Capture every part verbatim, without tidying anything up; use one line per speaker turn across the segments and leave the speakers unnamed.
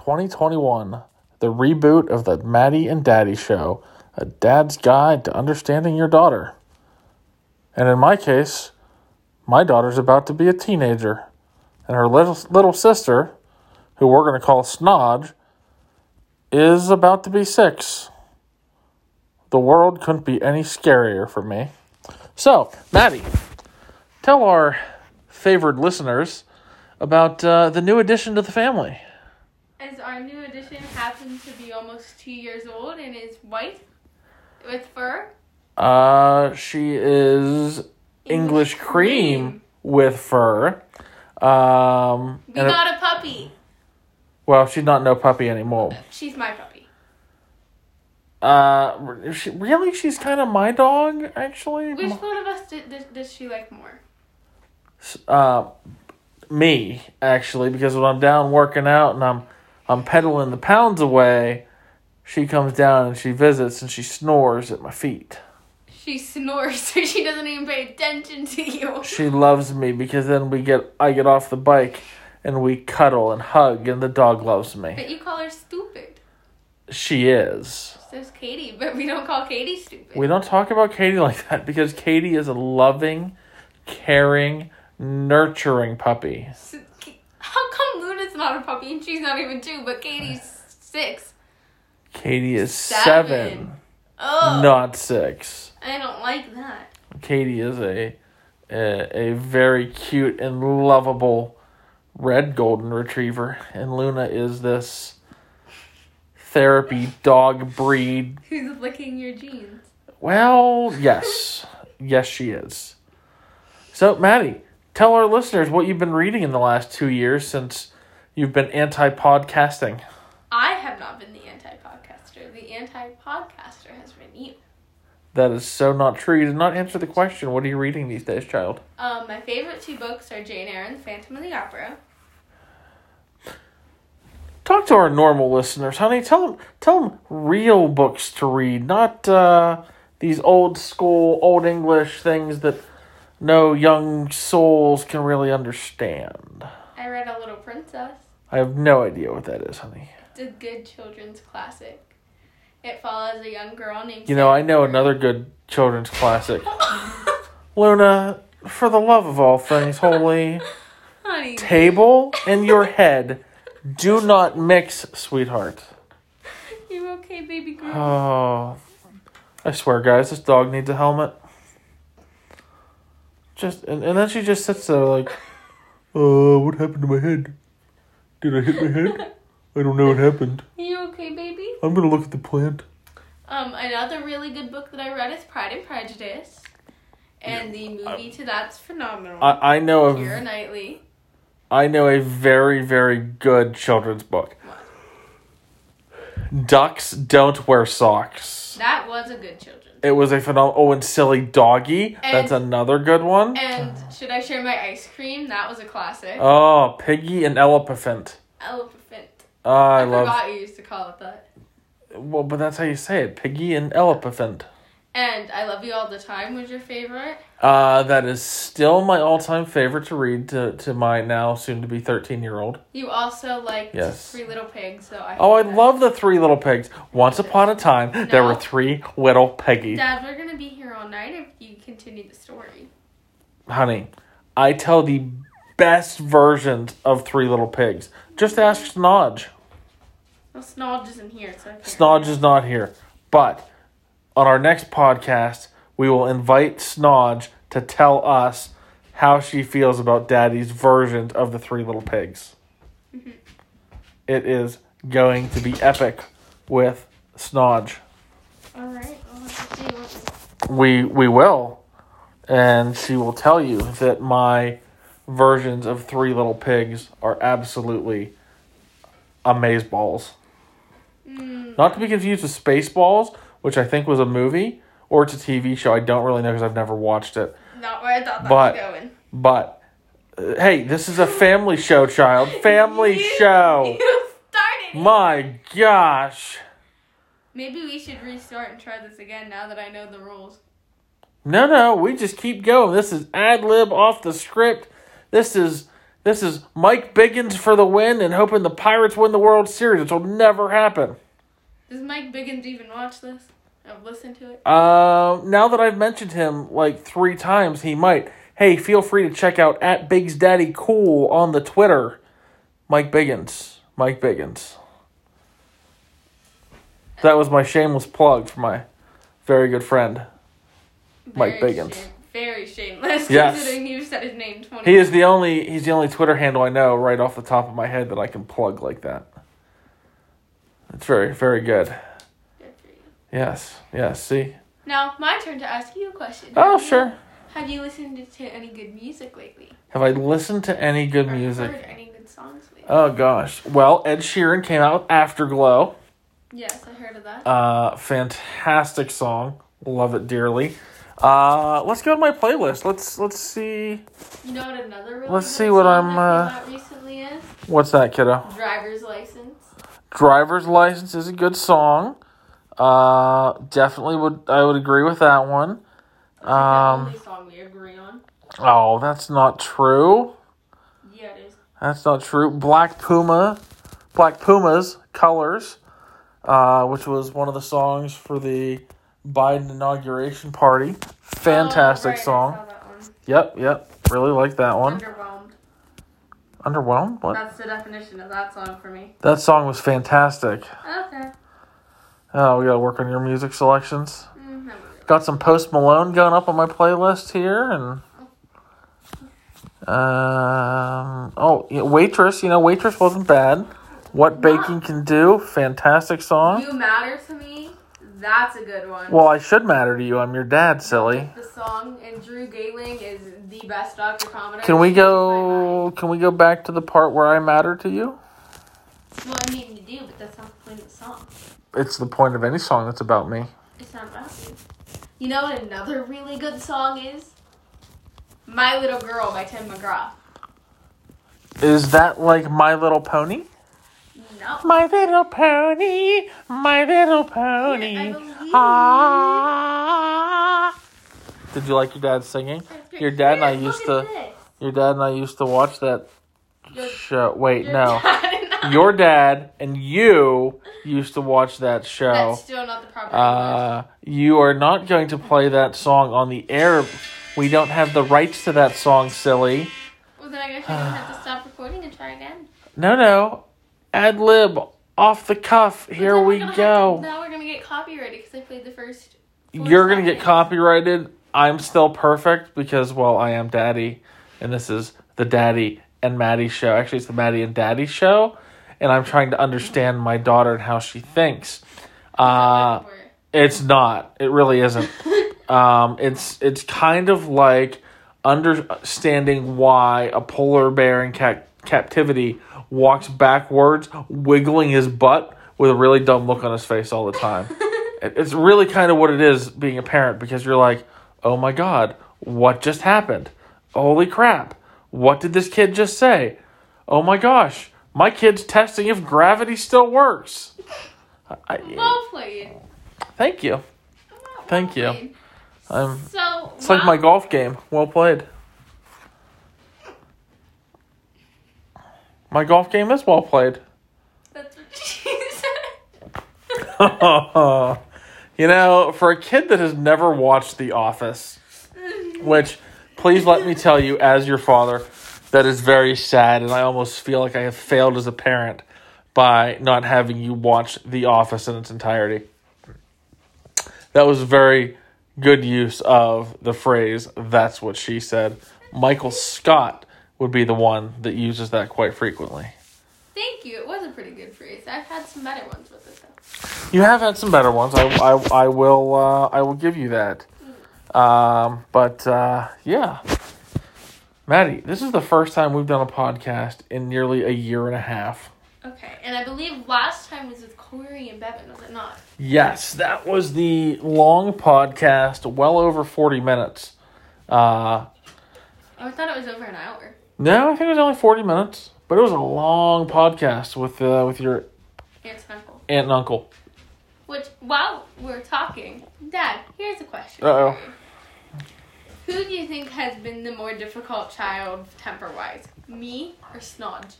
twenty twenty-one, the reboot of the Maddie and Daddy Show, a dad's guide to understanding your daughter. And in my case, my daughter's about to be a teenager, and her little, little sister, who we're going to call Snodge, is about to be six. The world couldn't be any scarier for me. So, Maddie, tell our favored listeners about uh, the new addition to the family.
As our new addition happens to be almost two years old and is white with fur.
Uh, she is English, English cream, cream with fur. Um,
we got a, a puppy.
Well, she's not no puppy anymore.
She's my puppy.
Uh, she, really? She's kind of my dog, actually?
Which one of us did, does, does she like more?
Uh, me, actually, because when I'm down working out and I'm I'm pedaling the pounds away, she comes down and she visits and she snores at my feet.
She snores, so she doesn't even pay attention to you.
She loves me because then we get I get off the bike and we cuddle and hug and the dog loves me.
But you call her stupid.
She is.
So's Katie, but we don't call Katie stupid.
We don't talk about Katie like that because Katie is a loving, caring, nurturing puppy.
So, how come Luna's not a puppy and she's not even two, but Katie's six?
Katie is seven.
seven. Oh.
Not six.
I don't like that.
Katie is a, a a very cute and lovable red golden retriever, and Luna is this therapy dog breed.
Who's licking your jeans?
Well, yes. Yes, she is. So, Maddie, tell our listeners what you've been reading in the last two years since you've been anti-podcasting.
I have not been the anti-podcaster. The anti-podcaster has been you.
That is so not true. You did not answer the question. What are you reading these days, child?
Um, my favorite two books are Jane Eyre and The Phantom of the Opera.
Talk to our normal listeners, honey. Tell them, tell them real books to read, not uh, these old school, old English things that no young souls can really understand.
I read A Little Princess.
I have no idea what that is, honey.
It's a good children's classic. It follows a young girl named...
You know, I know another good children's classic. Luna, for the love of all things holy,
Honey.
Table and your head do not mix, sweetheart.
You okay, baby girl?
Oh, I swear, guys, this dog needs a helmet. Just and, and then she just sits there like, uh, what happened to my head? Did I hit my head? I don't know what happened.
You okay, baby?
I'm gonna look at the plant.
Um, another really good book that I read is Pride and Prejudice. And the movie I, to that's phenomenal.
I, I know of
Keira Knightley.
I know a very, very good children's book. What? Ducks Don't Wear Socks.
That was a good children's book.
It was a phenomenal... Oh, and Silly Doggy.
And,
That's another good one.
And Should I Share My Ice Cream? That was a classic.
Oh, Piggy and Elephant.
Elephant.
Oh, I,
I
love...
forgot you used to call it that.
Well, but that's how you say it. Piggy and Elephant.
And I Love You All the Time was your favorite?
Uh, that is still my all-time favorite to read to, to my now soon-to-be thirteen-year-old.
You also liked
yes.
Three Little Pigs, so I...
Oh, I that. love the Three Little Pigs. Once upon a time, no. there were three little piggies.
Dad, we're going to be here all night if you continue the story.
Honey, I tell the best versions of Three Little Pigs. Just ask Snodge.
Well, Snodge isn't here, so I can't...
Snodge is not here, but... On our next podcast, we will invite Snodge to tell us how she feels about Daddy's version of the Three Little Pigs. Mm-hmm. It is going to be epic with Snodge.
All right, I'll have to see what...
We we will, and she will tell you that my versions of Three Little Pigs are absolutely amazeballs. Mm. Not to be confused with Spaceballs, which I think was a movie, or it's a T V show. I don't really know because I've never watched it.
Not where I thought that
but,
was going.
But, uh, hey, this is a family show, child. Family
you,
show.
You started.
My gosh.
Maybe we should restart and try this again now that I know the rules.
No, no, we just keep going. This is ad-lib off the script. This is... This is Mike Biggins for the win and hoping the Pirates win the World Series, which will never happen.
Does Mike Biggins even watch this? I've listened to it.
Uh, now that I've mentioned him like three times, he might. Hey, feel free to check out at Biggs Daddy Cool on the Twitter. Mike Biggins. Mike Biggins. That was my shameless plug for my very good friend, Mike
Very
Biggins.
shame- very shameless,
Yes.
considering you've said his name twenty
He is the only he's the only Twitter handle I know right off the top of my head that I can plug like that. It's very, very good.
Good for you.
Yes, yes, see?
Now, my turn to ask you a question.
Oh,
Have you-
sure.
Have you listened to any good music lately?
Have I listened to any good
Or
music?
heard any good songs lately?
Oh, gosh. Well, Ed Sheeran came out with Afterglow.
Yes, I heard of that.
Uh, fantastic song. Love it dearly. Uh, let's go to my playlist. Let's let's see.
You know what another really
Let's
good
see what
song
I'm,
that
uh,
came out recently is?
What's that, kiddo?
Driver's License.
Driver's License is a good song. Uh, definitely would I would agree with that one.
It's like
Um,
the only song we agree on.
Oh, that's not true.
Yeah, it is.
That's not true. Black Puma, Black Puma's Colors, uh, which was one of the songs for the Biden inauguration party. Fantastic
Oh, right,
song.
I saw that one.
Yep, yep. Really like that one.
Underwhelmed.
Underwhelmed? What?
That's the definition of that song for me.
That song was fantastic.
Okay.
Oh, we gotta work on your music selections.
Mm, not really.
Got some Post Malone going up on my playlist here, and um, oh, yeah, Waitress. You know, Waitress wasn't bad. What Baking Can Do, fantastic song.
You Matter to Me. That's a good one.
Well, I should matter to you. I'm your dad, silly.
The song, and Drew Gayling is the best Doctor Commodore.
Can we
She blows
go? Can we go back to the part where I matter to you?
my mind. Well, I mean, you do, but that's not the point of the song.
It's the point of any song that's about me.
It's not about you. You know what another really good song is? My Little Girl by Tim McGraw.
Is that like My Little Pony?
No.
My Little Pony, My Little Pony.
Yeah, I believe.
Ah. Did you like your dad singing? Your dad and I
Here,
used
look
to.
at this.
Your dad and I used to watch that
Your-
show. Wait,
your
no.
dad and I-
Your dad and you used to watch that show.
That's still not the proper English.
Uh, you are not going to play that song on the air. We don't have the rights to that song, silly.
Well, then I guess you're going to have to stop recording and try again.
No, no. Ad lib. Off the cuff.
But
Here
then we're
we
gonna have
go.
to- now we're going to get copyrighted because I played the first four
You're going to get
seconds.
copyrighted. I'm still perfect because, well, I am daddy. And this is the Daddy and Maddie show. Actually, it's the Maddie and Daddy show. And I'm trying to understand my daughter and how she thinks. Uh, it's not. It really isn't. Um, it's it's kind of like understanding why a polar bear in ca- captivity walks backwards, wiggling his butt with a really dumb look on his face all the time. It- it's really kind of what it is being a parent, because you're like, oh my God, what just happened? Holy crap. What did this kid just say? Oh my gosh, my kid's testing if gravity still works. I,
Well played.
thank you.
Well
Thank you.
played.
I'm,
So,
it's like my golf game. Well played. My golf game is well played.
That's what she said.
You know, for a kid that has never watched The Office, which, please let me tell you, as your father, that is very sad, and I almost feel like I have failed as a parent by not having you watch The Office in its entirety. That was very good use of the phrase, that's what she said. Michael Scott would be the one that uses that quite frequently.
Thank you. It was a pretty good phrase. I've had some better ones with it, though.
You have had some better ones. I, I, I will uh, I will give you that. Um, but uh, yeah, Maddie, this is the first time we've done a podcast in nearly a year and a half.
Okay, and I believe last time was with Corey and Bevan, was it not?
Yes, that was the long podcast, well over forty minutes. Uh,
Oh, I thought it was over an hour.
no, I think it was only forty minutes, but it was a long podcast with uh, with your
Aunt and uncle.
aunt and uncle.
Which, while we're talking, Dad, here's a question.
Uh-oh.
for you. Who do you think has been the more difficult child temper-wise? Me or Snodge?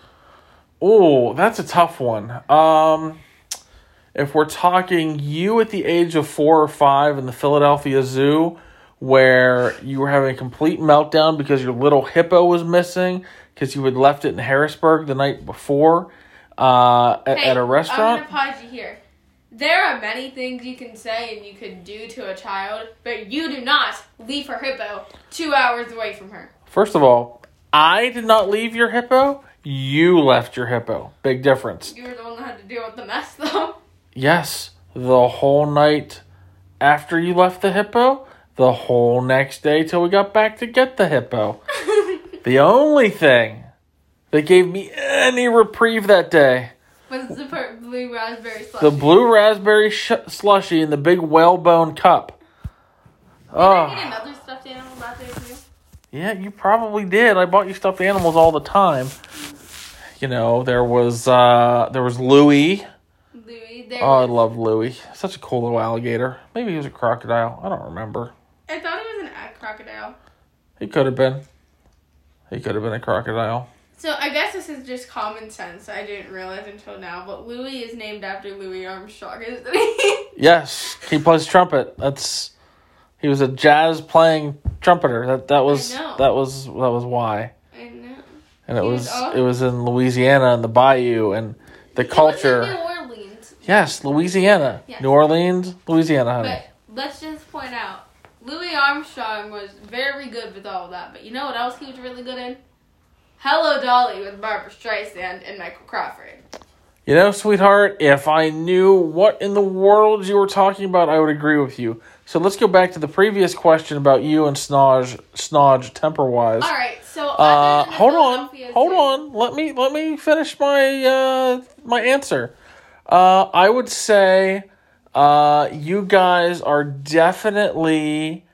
Oh, that's a tough one. Um, if we're talking you at the age of four or five in the Philadelphia Zoo, where you were having a complete meltdown because your little hippo was missing because you had left it in Harrisburg the night before uh, at,
hey,
at a restaurant.
I'm going to pause you here. There are many things you can say and you could do to a child, but you do not leave her hippo two hours away from her.
First of all, I did not leave your hippo. You left your hippo. Big difference.
You were the one that had to deal with the mess, though.
Yes, the whole night after you left the hippo, the whole next day till we got back to get the hippo. The only thing that gave me any reprieve that day
was the per- blue raspberry slushie.
the blue raspberry sh- slushy in the big whalebone cup.
Did I get another stuffed animal that day too?
Yeah, you probably did. I bought you stuffed animals all the time. You know, there was uh, there was Louie.
Louie, there
Oh, I
was...
love Louie. Such a cool little alligator. Maybe he was a crocodile. I don't remember.
I thought it was an egg crocodile.
He could have been. He could have been a crocodile.
So I guess this is just common sense. I didn't realize until now, but Louis is named after Louis Armstrong, isn't he?
Yes, he plays trumpet. That's he was a jazz playing trumpeter. That that was
I know.
that was that was why.
I know.
And it
He
was,
was awesome.
it was in Louisiana and the Bayou and the culture.
He was in New Orleans.
Yes, Louisiana,
Yes.
New Orleans, Louisiana, honey.
But let's just point out, Louis Armstrong was very good with all of that. But you know what else he was really good in? Hello, Dolly with Barbara Streisand and Michael Crawford.
You know, sweetheart, if I knew what in the world you were talking about, I would agree with you. So let's go back to the previous question about you and Snodge, Snodge temper-wise.
All right, so
Uh,
other than the
hold on,
Philadelphia
hold
Zoo-
on. Let me let me finish my uh, my answer. Uh, I would say uh, you guys are definitely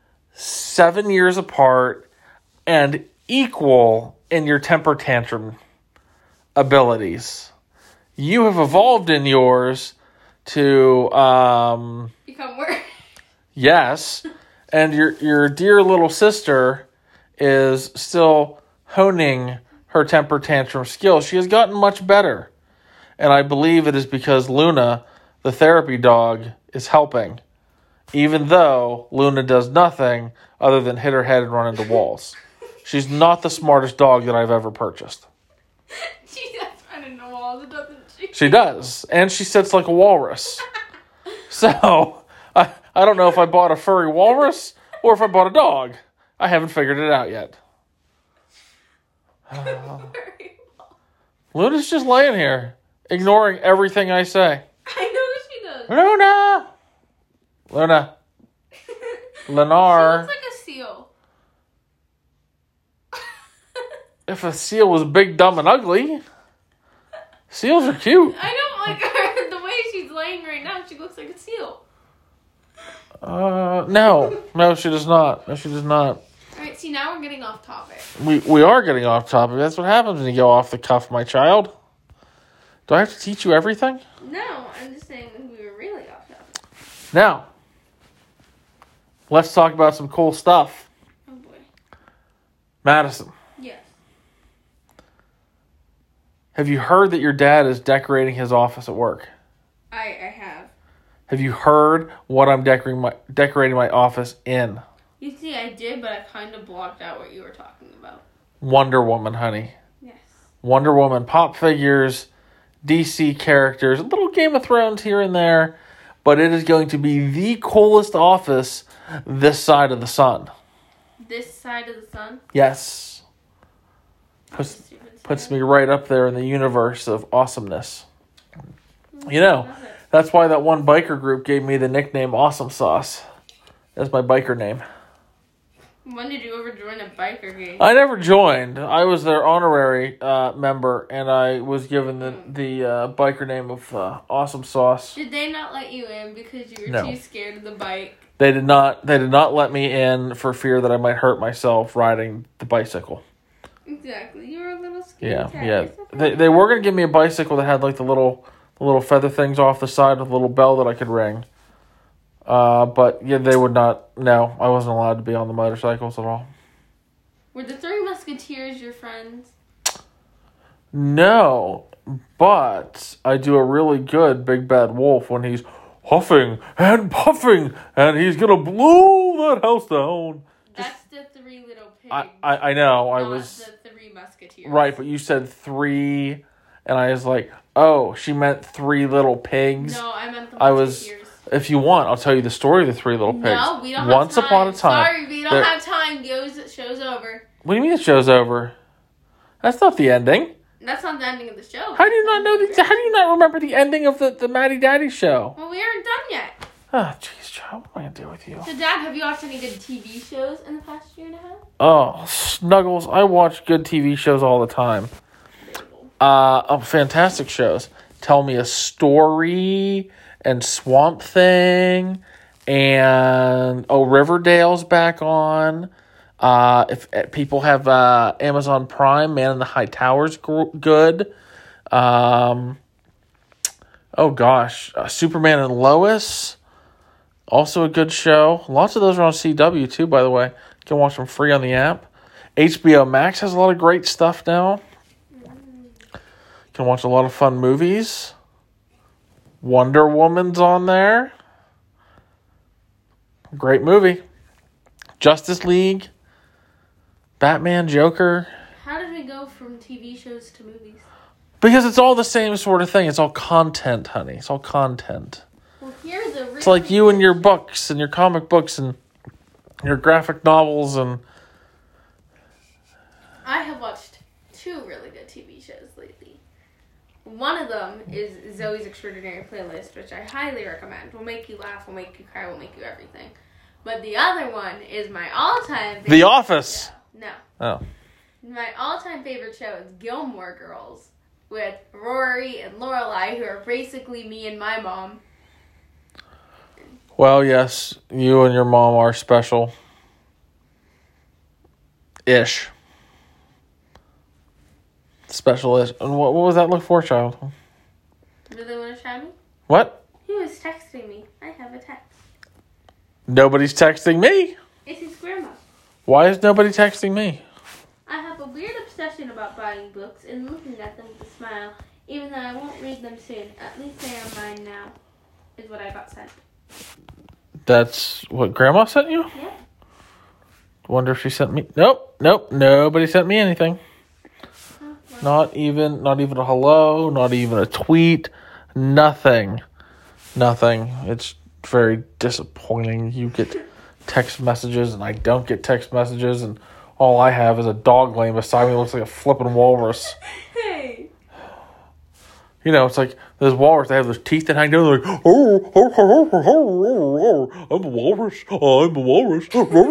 seven years apart and equal in your temper tantrum abilities. You have evolved in yours to um,
Become worse.
yes, and your your dear little sister is still honing her temper tantrum skills. She has gotten much better. And I believe it is because Luna, the therapy dog, is helping. Even though Luna does nothing other than hit her head and run into walls. She's not the smartest dog that I've ever purchased.
She does run into walls, doesn't she?
She does. And she sits like a walrus. So, I, I don't know if I bought a furry walrus or if I bought a dog. I haven't figured it out yet. Uh, Luna's just laying here, ignoring everything I say.
I know she does.
Luna! Luna. Lennar.
She looks like a seal.
If a seal was big, dumb, and ugly, seals are cute.
I don't like her. The way she's laying right now, she looks like a seal.
Uh, no. No, she does not. No, she does not.
Alright, see, now we're getting off topic.
We we are getting off topic. That's what happens when you go off the cuff, my child. Do I have to teach you everything?
No, I'm just saying that we were really off topic.
Now, let's talk about some cool stuff.
Oh boy.
Madison,
Yes.
have you heard that your dad is decorating his office at work?
I I have.
Have you heard what I'm decorating my decorating my office in?
You see, I did, but I kind of blocked out what you were talking about.
Wonder Woman, honey.
Yes.
Wonder Woman pop figures, D C characters, a little Game of Thrones here and there, but it is going to be the coolest office this side of the sun.
This side of the sun?
Yes. Puts, puts me right up there in the universe of awesomeness. You know, that's why that one biker group gave me the nickname Awesome Sauce. That's my biker name.
When did you ever join a biker gang?
I never joined. I was their honorary uh, member, and I was given the the uh, biker name of uh, Awesome Sauce.
Did they not let you in because you were
No.
too scared of the bike?
They did not. They did not let me in for fear that I might hurt myself riding the bicycle.
Exactly. You were a little scared.
Yeah,
cat.
yeah.
It's okay.
They they were gonna give me a bicycle that had like the little the little feather things off the side with a little bell that I could ring. Uh, but yeah, they would not. No, I wasn't allowed to be on the motorcycles at all.
Were the Three Musketeers your friends?
No, but I do a really good Big Bad Wolf when he's huffing and puffing, and he's gonna blow that house down.
That's the Three Little Pigs.
I, I, I know, I
not
was...
the Three Musketeers.
Right, but you said three, and I was like, oh, she meant Three Little Pigs.
No, I meant the
I was...
Musketeers.
If you want, I'll tell you the story of the Three Little Pigs.
No, we don't
Once
have time.
upon a time.
Sorry, we don't
there...
have time. Goes, show's over.
What do you mean the show's over? That's not the ending.
That's not the ending of the show.
How do you not know the? How do you not remember the ending of the, the Maddie Daddy show?
Well, we aren't done yet.
Oh, jeez, John, what am I gonna do with you?
So, Dad, have you watched any good T V shows in the past year and a half?
Oh, Snuggles, I watch good T V shows all the time. Uh, oh, fantastic shows. Tell Me a Story and Swamp Thing, and oh, Riverdale's back on. Uh, if, if people have uh, Amazon Prime, Man in the High Tower's gr- good. Um, oh gosh, uh, Superman and Lois, also a good show. Lots of those are on C W too, by the way. You can watch them free on the app. H B O Max has a lot of great stuff now. You can watch a lot of fun movies. Wonder Woman's on there. Great movie. Justice League. Batman, Joker.
How did we go from T V shows to movies?
Because it's all the same sort of thing. It's all content, honey. It's all content.
Well, here's a really
It's like you and your books and your comic books and your graphic novels and...
I have watched two really good T V shows lately. One of them is Zoe's Extraordinary Playlist, which I highly recommend. Will make you laugh, will make you cry, will make you everything. But the other one is my all-time favorite
The Office.
show. No.
Oh.
My all-time favorite show is Gilmore Girls with Rory and Lorelai, who are basically me and my mom.
Well, yes, you and your mom are special. Ish. Special-ish. And what, what was that look for, child?
Do they want to try me?
What?
He was texting me. I have a text.
Nobody's texting me.
It's his grandma.
Why is nobody texting me?
I have a weird obsession about buying books and looking at them with a smile, even though I won't read them soon. At least they are mine now, is what I got sent.
That's what Grandma sent you?
Yeah.
Wonder if she sent me... Nope, nope, nobody sent me anything.
Oh, well.
Not even, not even a hello, not even a tweet, nothing. Nothing. It's very disappointing. You get text messages and I don't get text messages and all I have is a dog laying beside me that looks like a flipping walrus.
Hey.
You know, it's like those walrus, they have those teeth that hang down. They're like, oh, oh, oh, oh, oh, oh, I'm a walrus. Oh, I'm a walrus.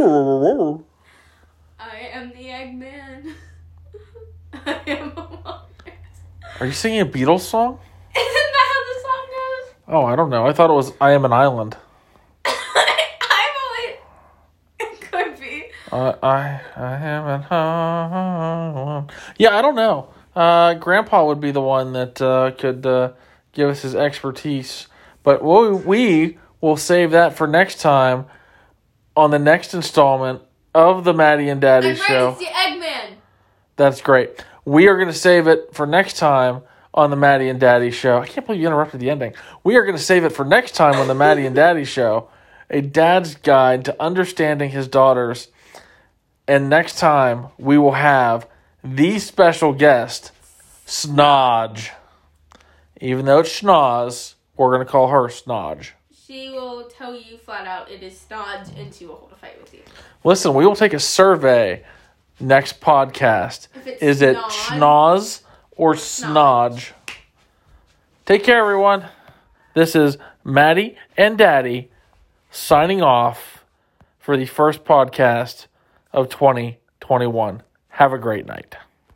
I am the Eggman. I am a walrus.
Are you singing a Beatles song?
Isn't that how the song goes?
Oh, I don't know. I thought it was I Am an Island.
I'm only... It could be.
Uh, I I am an island. Yeah, I don't know. Uh, Grandpa would be the one that uh, could uh, give us his expertise. But we, we will save that for next time on the next installment of the Maddie and Daddy
I'm
Show.
right, it's the Eggman.
That's great. We are going to save it for next time on the Maddie and Daddy Show. I can't believe you interrupted the ending. We are going to save it for next time on the Maddie and Daddy Show. A dad's guide to understanding his daughters. And next time we will have the special guest, Snodge. Even though it's Schnoz, we're going to call her Snodge.
She will tell you flat out it is Snodge and she will hold a fight with you.
Listen, we will take a survey next podcast.
If it's
Is it
Snod
Schnoz or Snodge? Take care, everyone. This is Maddie and Daddy signing off for the first podcast of twenty twenty-one. Have a great night.